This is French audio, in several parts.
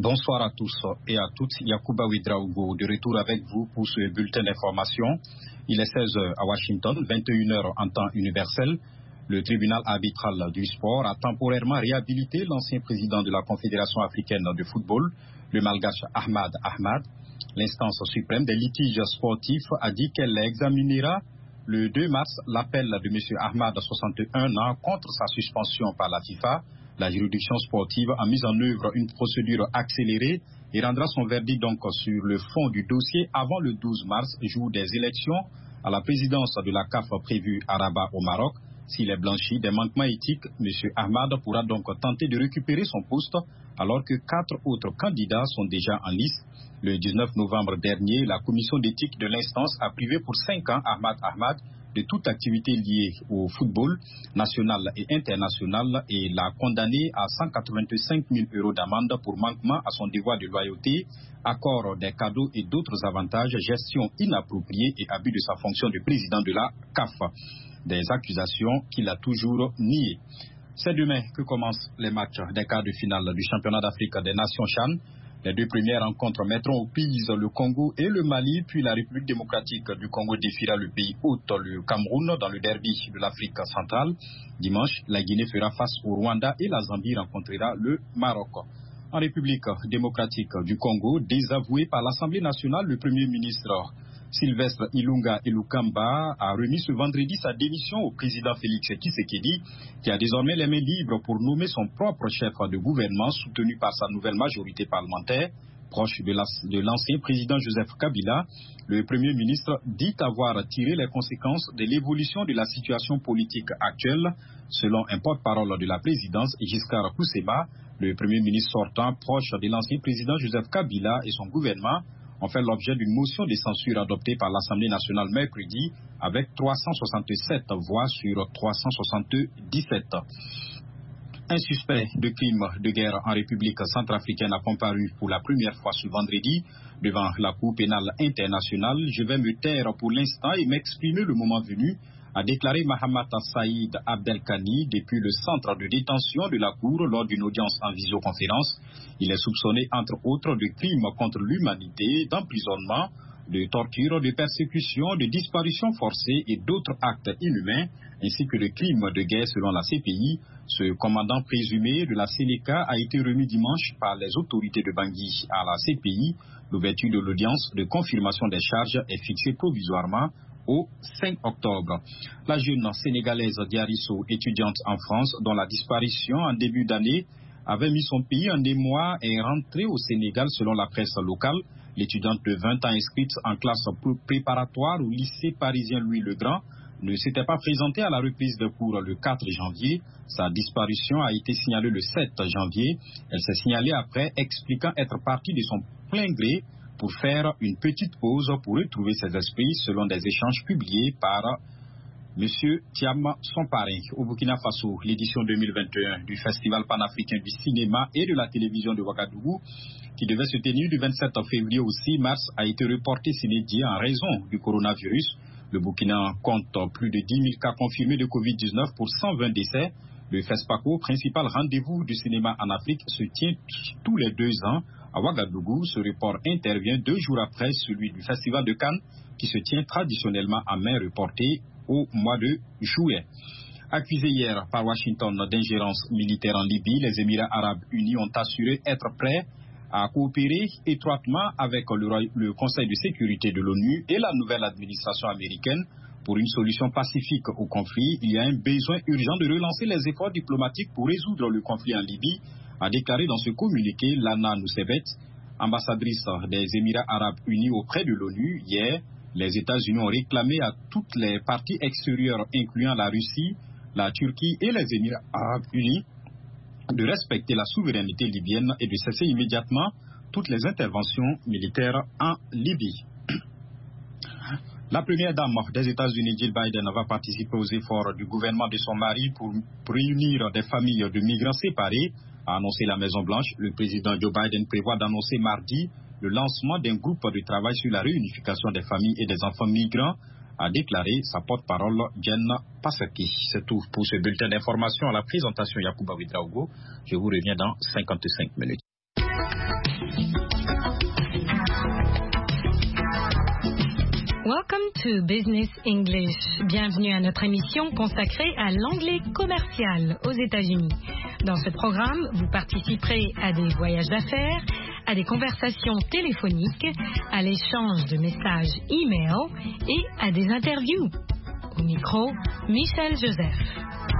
Bonsoir à tous et à toutes. Yacouba Ouedraogo de retour avec vous pour ce bulletin d'information. Il est 16h à Washington, 21h en temps universel. Le tribunal arbitral du sport a temporairement réhabilité l'ancien président de la Confédération africaine de football, le malgache Ahmad Ahmad. L'instance suprême des litiges sportifs a dit qu'elle examinera le 2 mars l'appel de M. Ahmad, 61 ans, contre sa suspension par la FIFA. La juridiction sportive a mis en œuvre une procédure accélérée et rendra son verdict donc sur le fond du dossier avant le 12 mars, jour des élections à la présidence de la CAF prévue à Rabat au Maroc. S'il est blanchi des manquements éthiques, M. Ahmad pourra donc tenter de récupérer son poste alors que 4 autres candidats sont déjà en lice. Le 19 novembre dernier, la commission d'éthique de l'instance a privé pour 5 ans Ahmad Ahmad de toute activité liée au football national et international et l'a condamné à 185 000 € d'amende pour manquement à son devoir de loyauté, accord des cadeaux et d'autres avantages, gestion inappropriée et abus de sa fonction de président de la CAF. Des accusations qu'il a toujours niées. C'est demain que commencent les matchs des quarts de finale du championnat d'Afrique des Nations CHAN. Les 2 premières rencontres mettront aux prises le Congo et le Mali, puis la République démocratique du Congo défiera le pays hôte, le Cameroun, dans le derby de l'Afrique centrale. Dimanche, la Guinée fera face au Rwanda et la Zambie rencontrera le Maroc. En République démocratique du Congo, désavoué par l'Assemblée nationale, le Premier ministre Sylvestre Ilunga Ilukamba a remis ce vendredi sa démission au président Félix Tshisekedi, qui a désormais les mains libres pour nommer son propre chef de gouvernement, soutenu par sa nouvelle majorité parlementaire. Proche de l'ancien président Joseph Kabila, le Premier ministre dit avoir tiré les conséquences de l'évolution de la situation politique actuelle. Selon un porte-parole de la présidence, Giscard Kousseba, le Premier ministre sortant, proche de l'ancien président Joseph Kabila et son gouvernement, ont fait l'objet d'une motion de censure adoptée par l'Assemblée nationale mercredi avec 367 voix sur 377. Un suspect de crime de guerre en République centrafricaine a comparu pour la première fois ce vendredi devant la Cour pénale internationale. Je vais me taire pour l'instant et m'exprimer le moment venu, a déclaré Mahamat Saïd Abdelkani depuis le centre de détention de la Cour lors d'une audience en visioconférence. Il est soupçonné entre autres de crimes contre l'humanité, d'emprisonnement, de torture, de persécution, de disparition forcée et d'autres actes inhumains, ainsi que de crimes de guerre selon la CPI. Ce commandant présumé de la Sénéca a été remis dimanche par les autorités de Bangui à la CPI. L'ouverture de l'audience de confirmation des charges est fixée provisoirement au 5 octobre. La jeune sénégalaise Diarisso, étudiante en France, dont la disparition en début d'année avait mis son pays en émoi, est rentrée au Sénégal selon la presse locale. L'étudiante de 20 ans inscrite en classe préparatoire au lycée parisien Louis le Grand ne s'était pas présentée à la reprise de cours le 4 janvier. Sa disparition a été signalée le 7 janvier. Elle s'est signalée après, expliquant être partie de son plein gré pour faire une petite pause pour retrouver ses esprits, selon des échanges publiés par M. Thiam Somparin. Au Burkina Faso, l'édition 2021 du Festival panafricain du cinéma et de la télévision de Ouagadougou, qui devait se tenir du 27 février au 6 mars, a été reporté sine-die en raison du coronavirus. Le Burkina compte plus de 10 000 cas confirmés de Covid-19 pour 120 décès. Le FESPACO, principal rendez-vous du cinéma en Afrique, se tient tous les 2 ans à Ouagadougou. Ce report intervient 2 jours après celui du Festival de Cannes, qui se tient traditionnellement à main reportée au mois de juillet. Accusés hier par Washington d'ingérence militaire en Libye, les Émirats arabes unis ont assuré être prêts à coopérer étroitement avec le Conseil de sécurité de l'ONU et la nouvelle administration américaine pour une solution pacifique au conflit. Il y a un besoin urgent de relancer les efforts diplomatiques pour résoudre le conflit en Libye, a déclaré dans ce communiqué Lana Noussebet, ambassadrice des Émirats arabes unis auprès de l'ONU. Hier, les États-Unis ont réclamé à toutes les parties extérieures, incluant la Russie, la Turquie et les Émirats arabes unis, de respecter la souveraineté libyenne et de cesser immédiatement toutes les interventions militaires en Libye. La première dame des États-Unis, Jill Biden, va participer aux efforts du gouvernement de son mari pour réunir des familles de migrants séparés, a annoncé la Maison-Blanche. Le président Joe Biden prévoit d'annoncer mardi le lancement d'un groupe de travail sur la réunification des familles et des enfants migrants, a déclaré sa porte-parole Jen Psaki. C'est tout pour ce bulletin d'information. À la présentation Yacouba Ouedraogo. Je vous reviens dans 55 minutes. Welcome to Business English. Bienvenue à notre émission consacrée à l'anglais commercial aux États-Unis. Dans ce programme, vous participerez à des voyages d'affaires, à des conversations téléphoniques, à l'échange de messages e-mail et à des interviews. Au micro, Michel Joseph.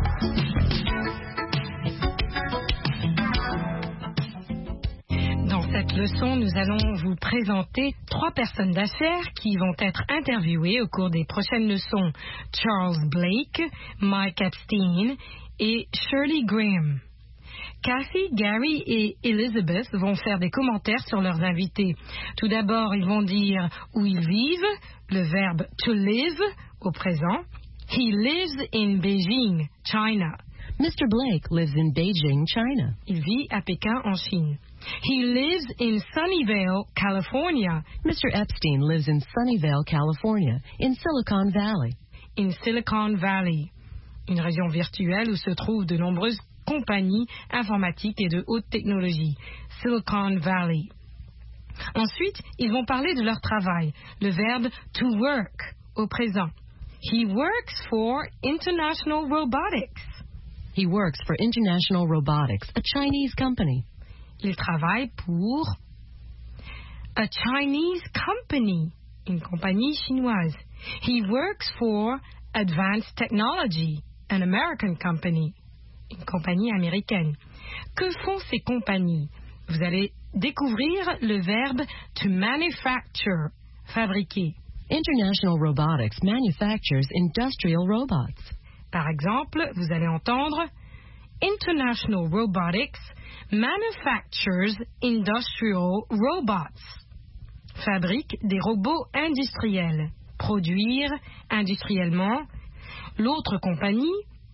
Dans cette leçon, nous allons vous présenter 3 personnes d'affaires qui vont être interviewées au cours des prochaines leçons. Charles Blake, Mike Epstein et Shirley Graham. Kathy, Gary et Elizabeth vont faire des commentaires sur leurs invités. Tout d'abord, ils vont dire où ils vivent, le verbe to live au présent. He lives in Beijing, China. Mr. Blake lives in Beijing, China. Il vit à Pékin, en Chine. He lives in Sunnyvale, California. Mr. Epstein lives in Sunnyvale, California, in Silicon Valley. In Silicon Valley, une région virtuelle où se trouvent de nombreuses compagnies informatiques et de haute technologie. Silicon Valley. Ensuite, ils vont parler de leur travail, le verbe to work au présent. He works for International Robotics. He works for International Robotics, a Chinese company. Il travaille pour a Chinese company, une compagnie chinoise. He works for Advanced Technology, an American company, une compagnie américaine. Que font ces compagnies? Vous allez découvrir le verbe to manufacture, fabriquer. International Robotics manufactures industrial robots. Par exemple, vous allez entendre International Robotics manufactures industrial robots. Fabrique des robots industriels. Produire industriellement. L'autre compagnie,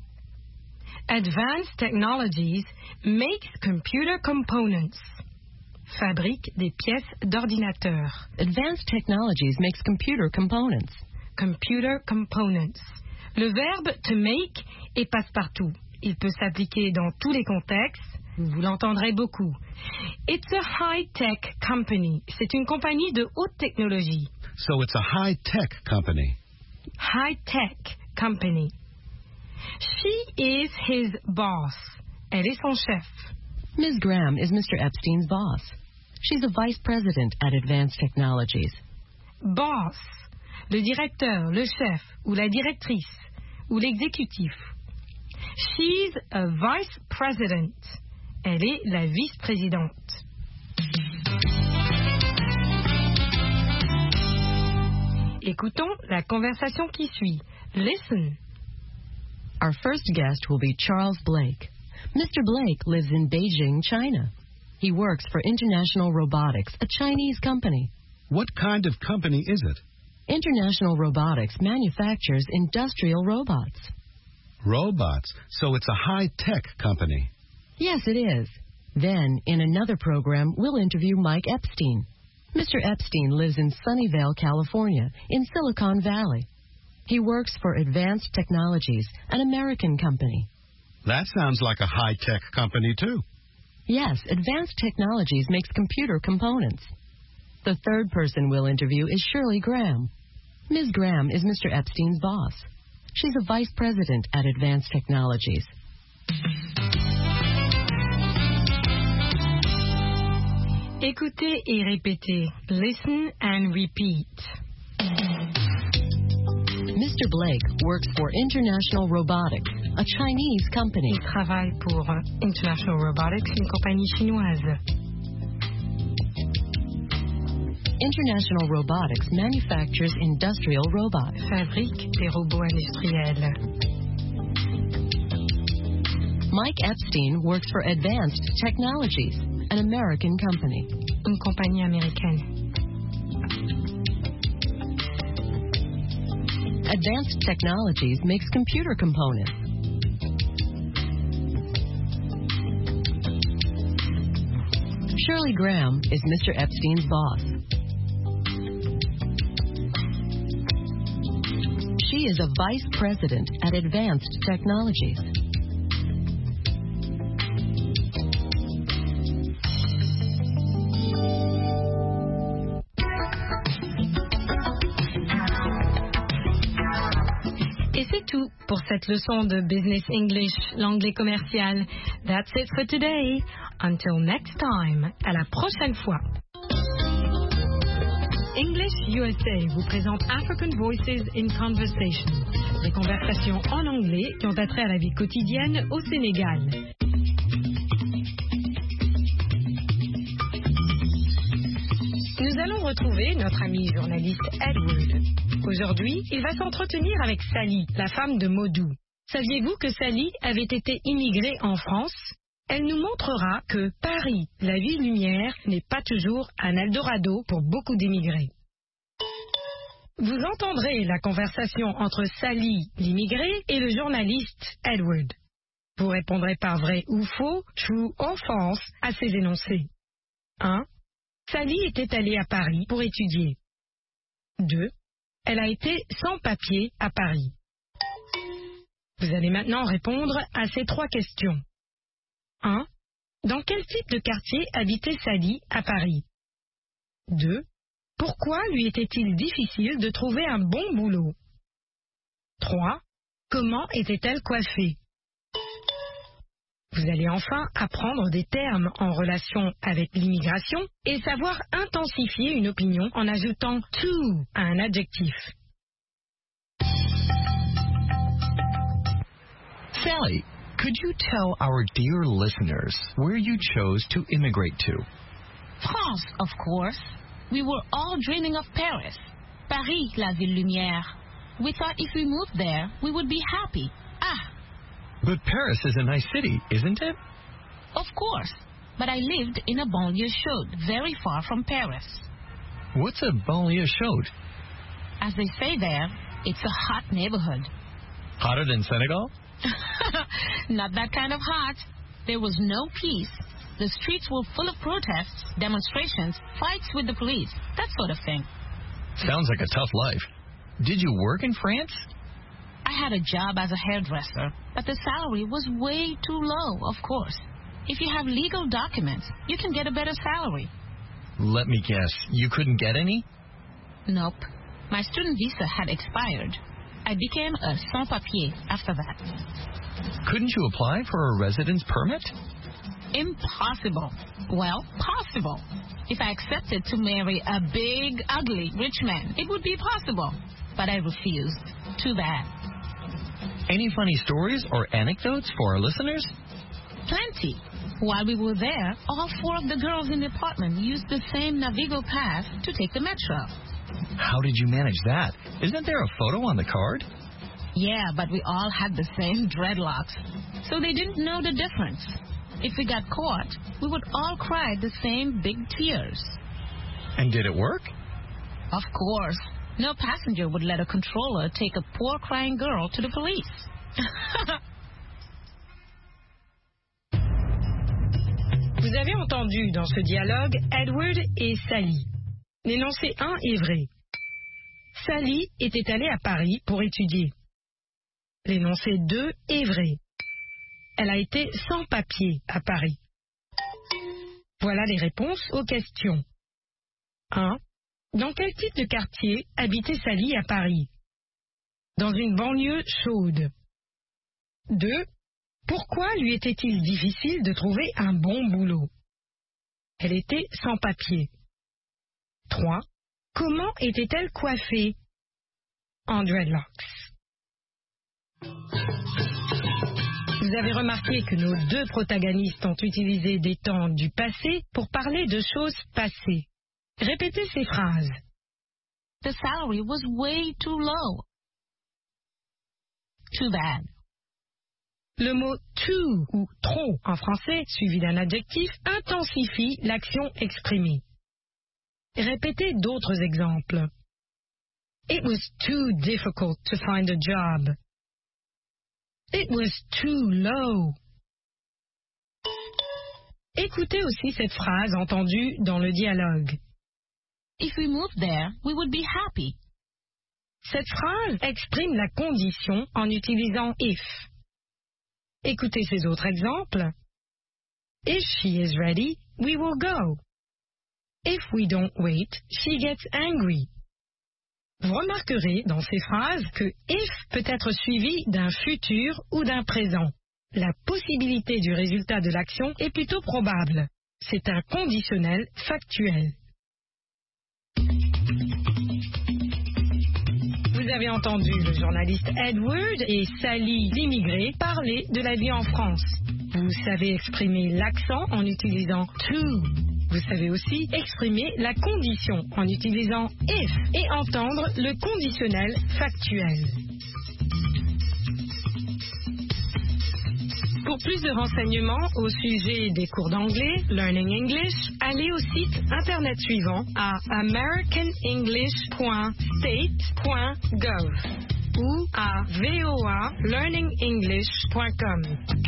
Advanced Technologies, makes computer components. Fabrique des pièces d'ordinateur. Advanced Technologies makes computer components. Computer components. Le verbe to make est passe-partout. Il peut s'appliquer dans tous les contextes. Vous l'entendrez beaucoup. It's a high-tech company. C'est une compagnie de haute technologie. So it's a high-tech company. High-tech company. She is his boss. Elle est son chef. Ms. Graham is Mr. Epstein's boss. She's a vice president at Advanced Technologies. Boss, le directeur, le chef, ou la directrice, ou l'exécutif. She's a vice president. Elle est la vice-présidente. Écoutons la conversation qui suit. Listen. Our first guest will be Charles Blake. Mr. Blake lives in Beijing, China. He works for International Robotics, a Chinese company. What kind of company is it? International Robotics manufactures industrial robots. Robots. So it's a high-tech company. Yes, it is. Then, in another program, we'll interview Mike Epstein. Mr. Epstein lives in Sunnyvale, California, in Silicon Valley. He works for Advanced Technologies, an American company. That sounds like a high-tech company, too. Yes, Advanced Technologies makes computer components. The third person we'll interview is Shirley Graham. Ms. Graham is Mr. Epstein's boss. She's a vice president at Advanced Technologies. Écoutez et répétez. Listen and repeat. Mr. Blake works for International Robotics, a Chinese company. Il travaille pour International Robotics, une compagnie chinoise. International Robotics manufactures industrial robots. Fabrique des robots industriels. Mike Epstein works for Advanced Technologies, an American company. Une compagnie américaine. Advanced Technologies makes computer components. Shirley Graham is Mr. Epstein's boss. She is a vice president at Advanced pour cette leçon de Business English, l'anglais commercial. That's it for today. Until next time. À la prochaine fois. English USA vous présente African Voices in Conversation, des conversations en anglais qui ont attrait à la vie quotidienne au Sénégal. Nous allons retrouver notre ami journaliste Edward. Aujourd'hui, il va s'entretenir avec Sally, la femme de Modou. Saviez-vous que Sally avait été immigrée en France? Elle nous montrera que Paris, la ville lumière, n'est pas toujours un Eldorado pour beaucoup d'immigrés. Vous entendrez la conversation entre Sally, l'immigrée, et le journaliste Edward. Vous répondrez par vrai ou faux, true or false, à ces énoncés. 1. Sally était allée à Paris pour étudier. 2. Elle a été sans papier à Paris. Vous allez maintenant répondre à ces 3 questions. 1. Dans quel type de quartier habitait Sally à Paris? 2. Pourquoi lui était-il difficile de trouver un bon boulot? 3. Comment était-elle coiffée? Vous allez enfin apprendre des termes en relation avec l'immigration et savoir intensifier une opinion en ajoutant to à un adjectif. Sally, could you tell our dear listeners where you chose to immigrate to? France, of course. We were all dreaming of Paris. Paris, la ville lumière. We thought if we moved there, we would be happy. But Paris is a nice city, isn't it? Of course. But I lived in a banlieue chaude, very far from Paris. What's a banlieue chaude? As they say there, it's a hot neighborhood. Hotter than Senegal? Not that kind of hot. There was no peace. The streets were full of protests, demonstrations, fights with the police, that sort of thing. Sounds like a tough life. Did you work in France? I had a job as a hairdresser, but the salary was way too low, of course. If you have legal documents, you can get a better salary. Let me guess, you couldn't get any? Nope. My student visa had expired. I became a sans-papier after that. Couldn't you apply for a residence permit? Impossible. Well, possible. If I accepted to marry a big, ugly, rich man, it would be possible. But I refused. Too bad. Any funny stories or anecdotes for our listeners? Plenty. While we were there, all 4 of the girls in the apartment used the same Navigo pass to take the metro. How did you manage that? Isn't there a photo on the card? Yeah, but we all had the same dreadlocks, so they didn't know the difference. If we got caught, we would all cry the same big tears. And did it work? Of course. No passenger would let a controller take a poor crying girl to the police. Vous avez entendu dans ce dialogue Edward et Sally. L'énoncé 1 est vrai. Sally était allée à Paris pour étudier. L'énoncé 2 est vrai. Elle a été sans papier à Paris. Voilà les réponses aux questions. 1. Dans quel type de quartier habitait Sally à Paris? Dans une banlieue chaude. 2. Pourquoi lui était-il difficile de trouver un bon boulot? Elle était sans papier. 3. Comment était-elle coiffée? En dreadlocks. Vous avez remarqué que nos 2 protagonistes ont utilisé des temps du passé pour parler de choses passées. Répétez ces phrases. The salary was way too low. Too bad. Le mot too ou trop en français, suivi d'un adjectif, intensifie l'action exprimée. Répétez d'autres exemples. It was too difficult to find a job. It was too low. Écoutez aussi cette phrase entendue dans le dialogue. If we moved there, we would be happy. Cette phrase exprime la condition en utilisant if. Écoutez ces autres exemples. If she is ready, we will go. If we don't wait, she gets angry. Vous remarquerez dans ces phrases que if peut être suivi d'un futur ou d'un présent. La possibilité du résultat de l'action est plutôt probable. C'est un conditionnel factuel. Vous avez entendu le journaliste Edward et Sally l'immigré parler de la vie en France. Vous savez exprimer l'accent en utilisant to. Vous savez aussi exprimer la condition en utilisant if et entendre le conditionnel factuel. Pour plus de renseignements au sujet des cours d'anglais, Learning English, allez au site internet suivant à americanenglish.state.gov ou à voalearningenglish.com.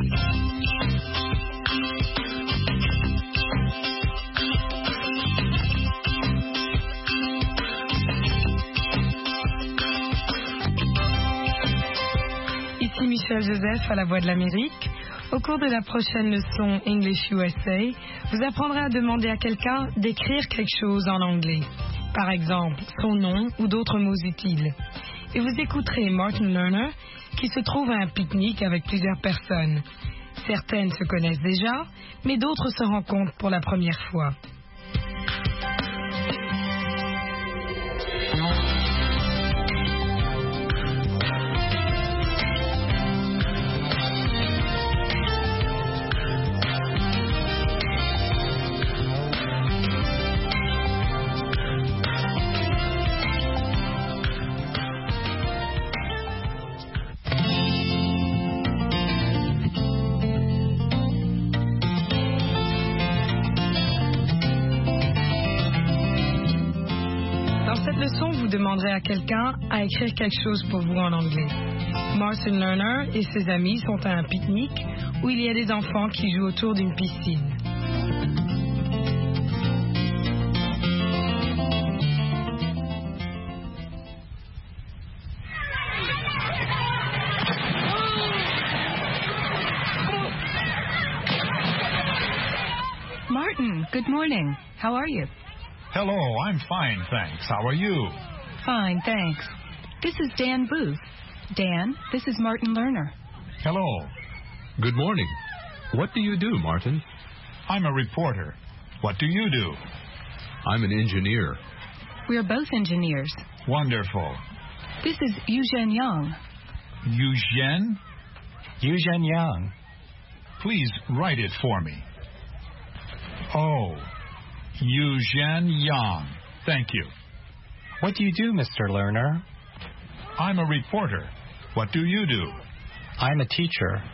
Ici Michel Joseph à la Voix de l'Amérique. Au cours de la prochaine leçon English USA, vous apprendrez à demander à quelqu'un d'écrire quelque chose en anglais. Par exemple, son nom ou d'autres mots utiles. Et vous écouterez Martin Lerner qui se trouve à un pique-nique avec plusieurs personnes. Certaines se connaissent déjà, mais d'autres se rencontrent pour la première fois. Vous demanderez à quelqu'un à écrire quelque chose pour vous en anglais. Martin Lerner et ses amis sont à un pique-nique où il y a des enfants qui jouent autour d'une piscine. Martin, good morning. How are you? Hello, I'm fine, thanks. How are you? Fine, thanks. This is Dan Booth. Dan, this is Martin Lerner. Hello. Good morning. What do you do, Martin? I'm a reporter. What do you do? I'm an engineer. We're both engineers. Wonderful. This is Eugene Young. Eugene? Eugene Young. Please write it for me. Oh, Eugene Young. Thank you. What do you do, Mr. Lerner? I'm a reporter. What do you do? I'm a teacher.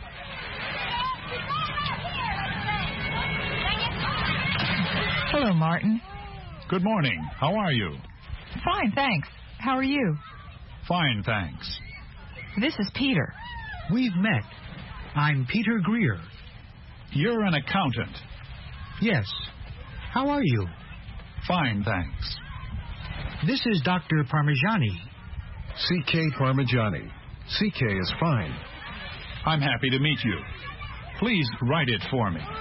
Hello, Martin. Good morning. How are you? Fine, thanks. How are you? Fine, thanks. This is Peter. We've met. I'm Peter Greer. You're an accountant. Yes. How are you? Fine, thanks. This is Dr. Parmigiani. C.K. Parmigiani. C.K. is fine. I'm happy to meet you. Please write it for me.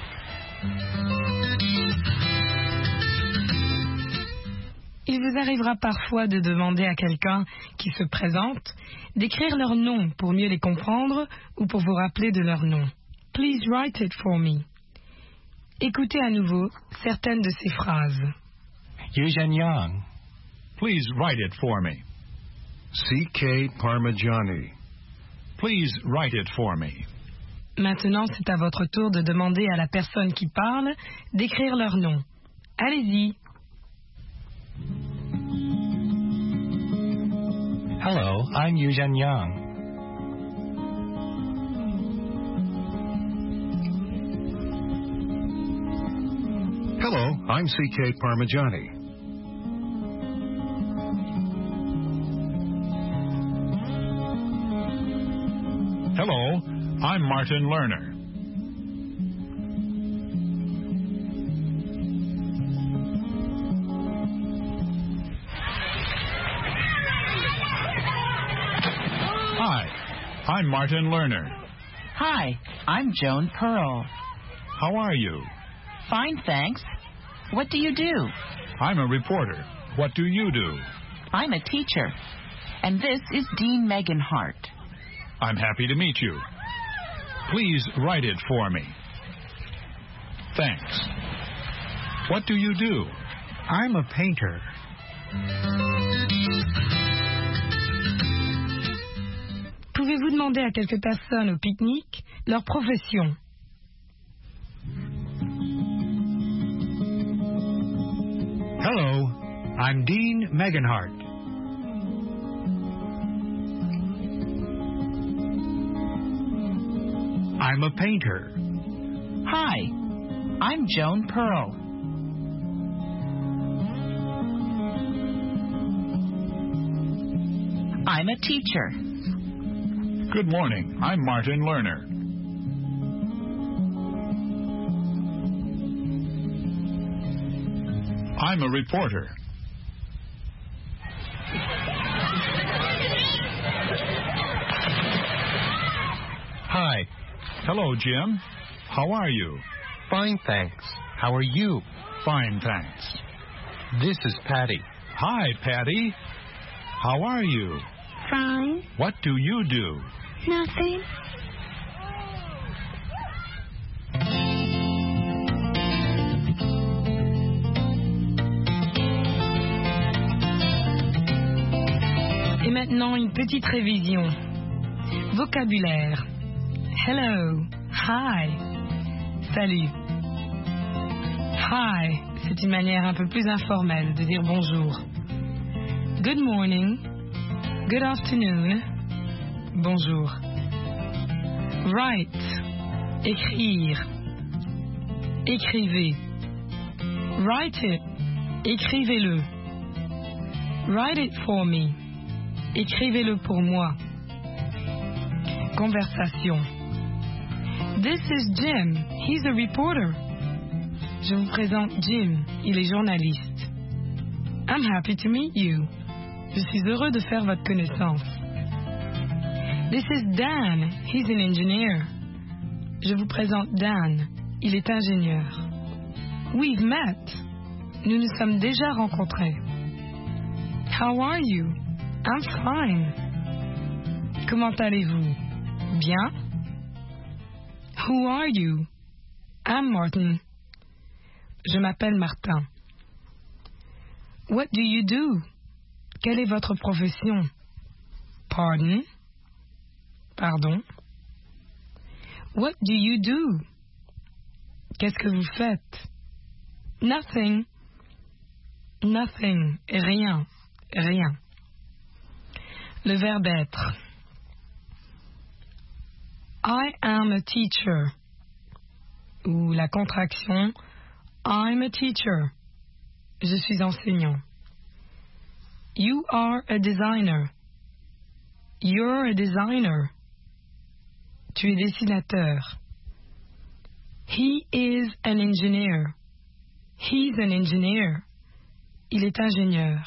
Il vous arrivera parfois de demander à quelqu'un qui se présente d'écrire leur nom pour mieux les comprendre ou pour vous rappeler de leur nom. Please write it for me. Écoutez à nouveau certaines de ces phrases. Eugene Young. Please write it for me. C.K. Parmigiani. Please write it for me. Maintenant, c'est à votre tour de demander à la personne qui parle d'écrire leur nom. Allez-y. Hello, I'm Eugene Young. Hello, I'm C.K. Parmigiani. Hello, I'm Martin Lerner. Hi, I'm Martin Lerner. Hi, I'm Joan Pearl. How are you? Fine, thanks. What do you do? I'm a reporter. What do you do? I'm a teacher. And this is Dean Megan Hart. I'm happy to meet you. Please write it for me. Thanks. What do you do? I'm a painter. Pouvez-vous demander à quelques personnes au pique-nique leur profession? Hello, I'm Dean Meganhart. I'm a painter. Hi, I'm Joan Pearl. I'm a teacher. Good morning. I'm Martin Lerner. I'm a reporter. Hi. Hello, Jim. How are you? Fine, thanks. How are you? Fine, thanks. This is Patty. Hi, Patty. How are you? Fine. What do you do? Nothing. Et maintenant, une petite révision. Vocabulaire. Hello. Hi. Salut. Hi, c'est une manière un peu plus informelle de dire bonjour. Good morning. Good afternoon. Bonjour. Write. Écrire. Écrivez. Write it. Écrivez-le. Write it for me. Écrivez-le pour moi. Conversation. This is Jim. He's a reporter. Je vous présente Jim. Il est journaliste. I'm happy to meet you. Je suis heureux de faire votre connaissance. This is Dan. He's an engineer. Je vous présente Dan. Il est ingénieur. We've met. Nous nous sommes déjà rencontrés. How are you? I'm fine. Comment allez-vous? Bien. Who are you? I'm Martin. Je m'appelle Martin. What do you do? Quelle est votre profession? Pardon? Pardon? What do you do? Qu'est-ce que vous faites? Nothing. Nothing. Rien. Rien. Le verbe être. I am a teacher. Ou la contraction I'm a teacher. Je suis enseignant. You are a designer. You're a designer. Tu es dessinateur. He is an engineer. He's an engineer. Il est ingénieur.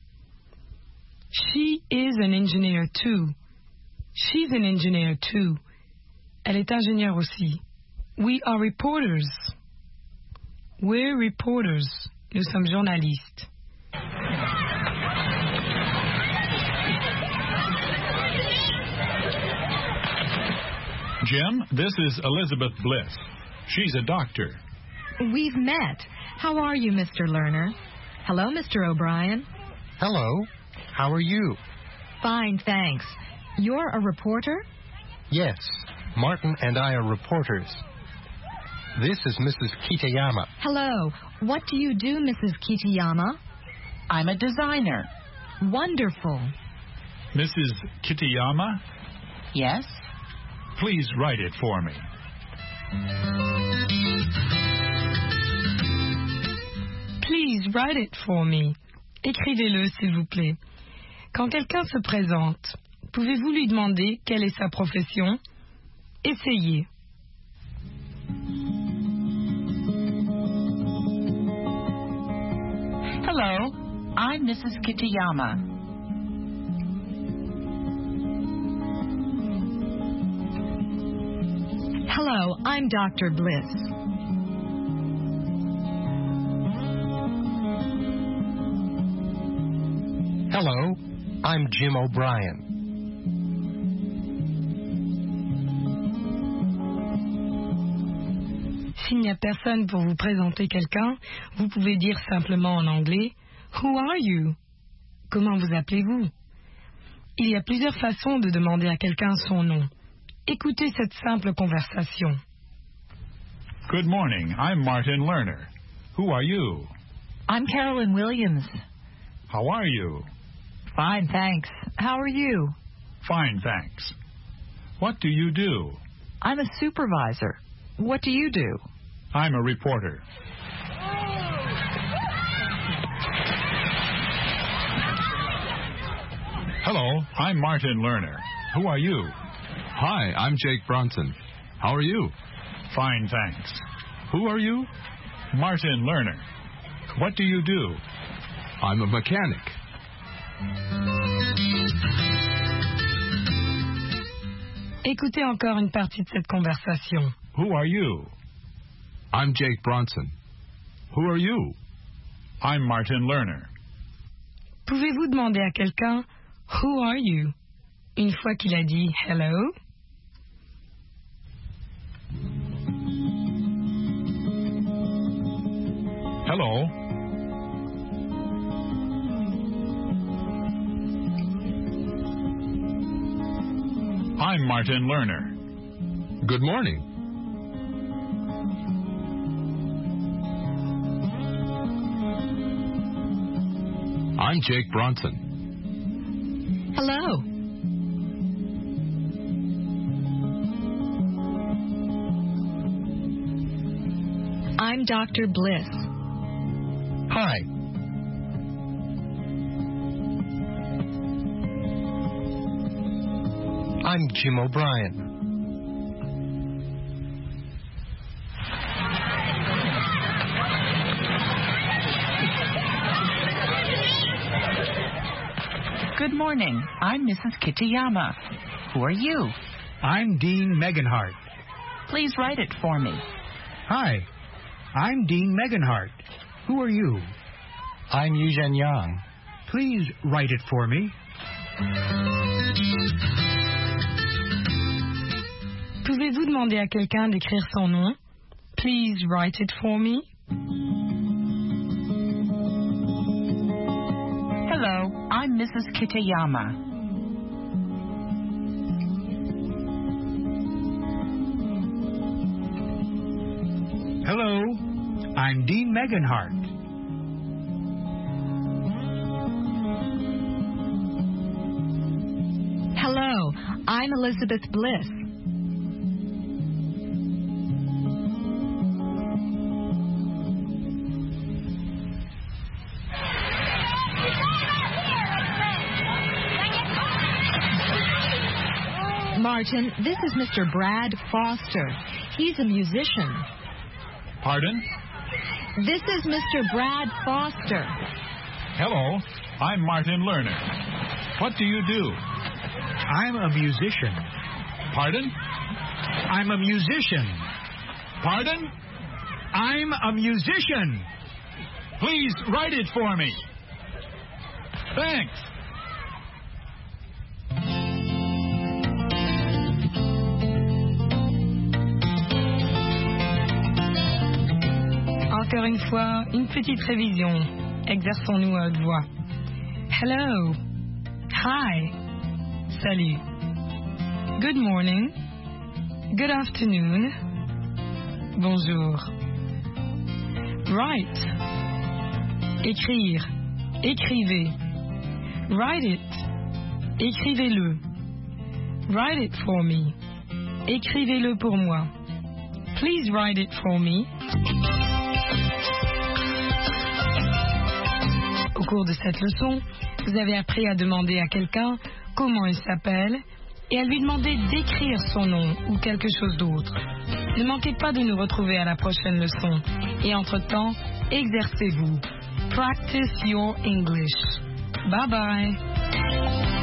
She is an engineer too. She's an engineer too. Elle est ingénieure aussi. We are reporters. We're reporters. Nous sommes journalistes. Jim, this is Elizabeth Bliss. She's a doctor. We've met. How are you, Mr. Lerner? Hello, Mr. O'Brien. Hello. How are you? Fine, thanks. You're a reporter? Yes. Martin and I are reporters. This is Mrs. Kitayama. Hello. What do you do, Mrs. Kitayama? I'm a designer. Wonderful. Mrs. Kitayama? Yes? Please write it for me. Please write it for me. Écrivez-le, s'il vous plaît. Quand quelqu'un se présente, pouvez-vous lui demander quelle est sa profession? Essayez. Hello, I'm Mrs. Kitayama. Hello, I'm Dr. Bliss. Hello, I'm Jim O'Brien. S'il n'y a personne pour vous présenter quelqu'un, vous pouvez dire simplement en anglais « Who are you ?» Comment vous appelez-vous? Il y a plusieurs façons de demander à quelqu'un son nom. Écoutez cette simple conversation. Good morning. I'm Martin Lerner. Who are you? I'm Carolyn Williams. How are you? Fine, thanks. How are you? Fine, thanks. What do you do? I'm a supervisor. What do you do? I'm a reporter. Hello, I'm Martin Lerner. Who are you? Hi, I'm Jake Bronson. How are you? Fine, thanks. Who are you? Martin Lerner. What do you do? I'm a mechanic. Écoutez encore une partie de cette conversation. Who are you? I'm Jake Bronson. Who are you? I'm Martin Lerner. Pouvez-vous demander à quelqu'un « Who are you ?» une fois qu'il a dit « Hello » Hello. I'm Martin Lerner. Good morning. I'm Jake Bronson. Hello. I'm Dr. Bliss. Hi. I'm Jim O'Brien. Good morning. I'm Mrs. Kitayama. Who are you? I'm Dean Meganhart. Please write it for me. Hi, I'm Dean Meganhart. Who are you? I'm Eugene Yang. Please write it for me. Pouvez-vous demander à quelqu'un d'écrire son nom? Please write it for me. Hello, I'm Mrs. Kitayama. Hello, I'm Dean Meganhart. Hello, I'm Elizabeth Bliss. Martin, this is Mr. Brad Foster. He's a musician. Pardon? This is Mr. Brad Foster. Hello, I'm Martin Lerner. What do you do? I'm a musician. Pardon? I'm a musician. Pardon? I'm a musician. Please write it for me. Thanks. Encore une fois, une petite révision. Exerçons-nous à haute voix. Hello. Hi. Salut. Good morning. Good afternoon. Bonjour. Write. Écrire. Écrivez. Write it. Écrivez-le. Write it for me. Écrivez-le pour moi. Please write it for me. Au cours de cette leçon, vous avez appris à demander à quelqu'un comment il s'appelle et à lui demander d'écrire son nom ou quelque chose d'autre. Ne manquez pas de nous retrouver à la prochaine leçon. Et entre-temps, exercez-vous. Practice your English. Bye bye.